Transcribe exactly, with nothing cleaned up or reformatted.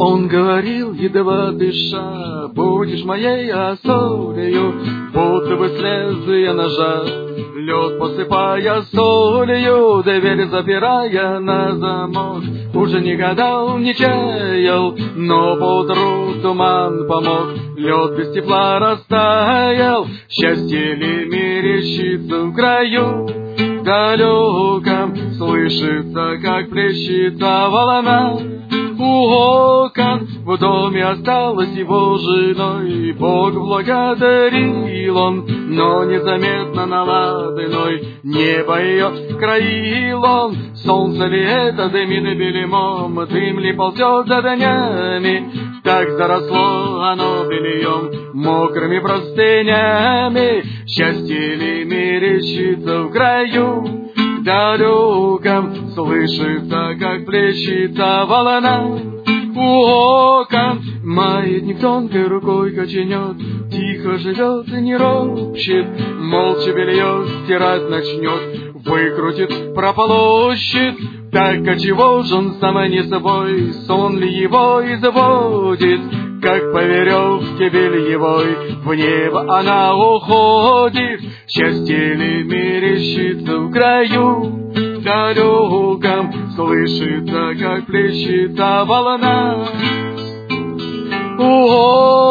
Он говорил, едва дыша: будешь моей осолью, будто бы с лезвия ножа, лед посыпая солью, дверь запирая на замок. Уже не гадал, не чаял, но поутру туман помог. Лед без тепла растаял, счастье ли мерещится в краю далеком, слышится, как плещется волна. У окон в доме осталась его женой, Бог благодарил он, но незаметно на ладаной небо ее краил он. Солнце ли это дымит белемом, дым ли ползет за днями, так заросло оно бельем, мокрыми простынями. Счастье ли мерещится в краю далеком, слышится, как плещется волна. У окон маятник тонкой рукой качнет, тихо живет и не ропщет, молча белье стирать начнет, выкрутит, прополощет. Так а чего ж он сам не собой, сон ли его изводит, как по веревке бельевой в небо она уходит. Счастье ли мерещится в краю далеком, слышится, как плещется волна. О,